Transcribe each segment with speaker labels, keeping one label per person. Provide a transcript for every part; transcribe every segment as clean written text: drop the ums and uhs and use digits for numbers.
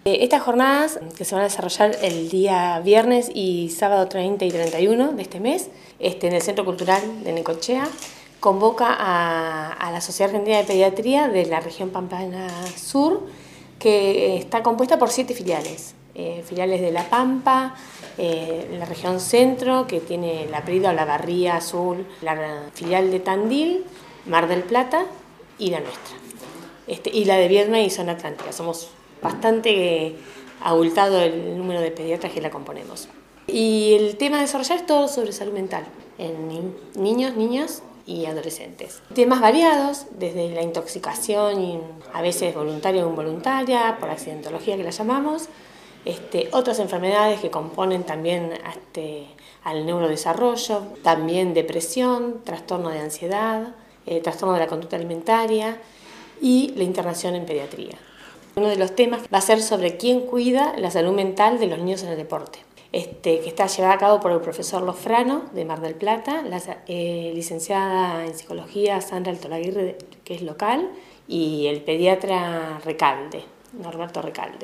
Speaker 1: Estas jornadas que se van a desarrollar el día viernes y sábado 30 y 31 de este mes en el Centro Cultural de Necochea, convoca a la Sociedad Argentina de Pediatría de la región Pampa Sur, que está compuesta por 7 filiales. Filiales de La Pampa, la región centro, que tiene La Prida o La Barría Azul, la filial de Tandil, Mar del Plata y la nuestra. Y la de Viedma y Zona Atlántica. Somos bastante abultado el número de pediatras que la componemos. Y el tema a desarrollar es todo sobre salud mental en niños, niñas y adolescentes. Temas variados, desde la intoxicación, y a veces voluntaria o involuntaria, por accidentología que la llamamos, otras enfermedades que componen también al neurodesarrollo, también depresión, trastorno de ansiedad, trastorno de la conducta alimentaria y la internación en pediatría. Uno de los temas va a ser sobre quién cuida la salud mental de los niños en el deporte, que está llevada a cabo por el profesor Lofrano de Mar del Plata, la licenciada en psicología Sandra Altolaguirre, que es local, y el pediatra Recalde, Norberto Recalde.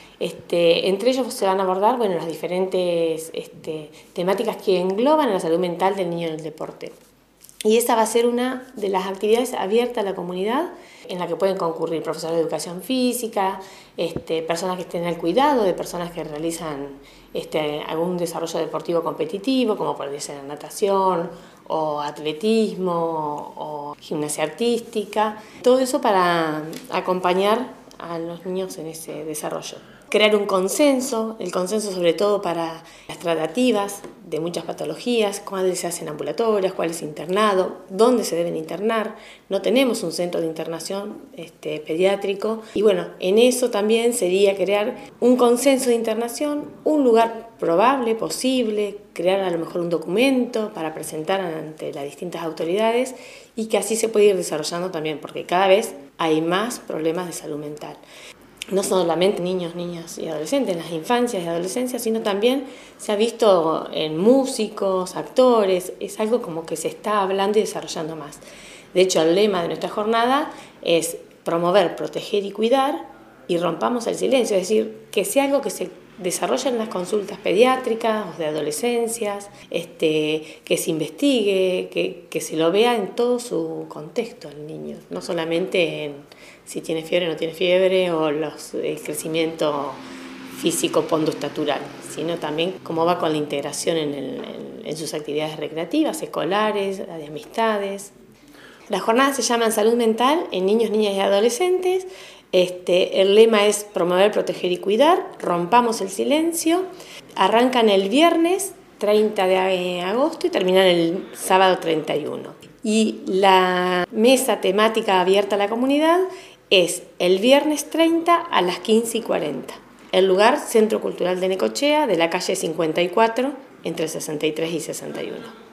Speaker 1: Entre ellos se van a abordar las diferentes temáticas que engloban la salud mental del niño en el deporte. Y esa va a ser una de las actividades abiertas a la comunidad, en la que pueden concurrir profesores de educación física, personas que estén al cuidado de personas que realizan algún desarrollo deportivo competitivo, como puede ser natación o atletismo o gimnasia artística. Todo eso para acompañar a los niños en ese desarrollo. Crear un consenso, el consenso sobre todo para las tratativas de muchas patologías, cuáles se hacen ambulatorias, cuál es internado, dónde se deben internar. No tenemos un centro de internación pediátrico y en eso también sería crear un consenso de internación, un lugar probable, posible, crear a lo mejor un documento para presentar ante las distintas autoridades y que así se puede ir desarrollando también, porque cada vez hay más problemas de salud mental. No solamente niños, niñas y adolescentes, en las infancias y adolescencias, sino también se ha visto en músicos, actores, es algo como que se está hablando y desarrollando más. De hecho, el lema de nuestra jornada es promover, proteger y cuidar, y rompamos el silencio, es decir, que sea algo que se desarrolle en las consultas pediátricas o de adolescencias, que se investigue, que se lo vea en todo su contexto el niño, no solamente en si tiene fiebre o no tiene fiebre o el crecimiento físico conductatural, sino también cómo va con la integración en sus actividades recreativas, escolares, de amistades. Las jornadas se llaman Salud Mental en Niños, Niñas y Adolescentes. El lema es promover, proteger y cuidar, rompamos el silencio. Arrancan el viernes 30 de agosto y terminan el sábado 31. Y la mesa temática abierta a la comunidad es el viernes 30 a las 15:40. El lugar, Centro Cultural de Necochea, de la calle 54, entre 63 y 61.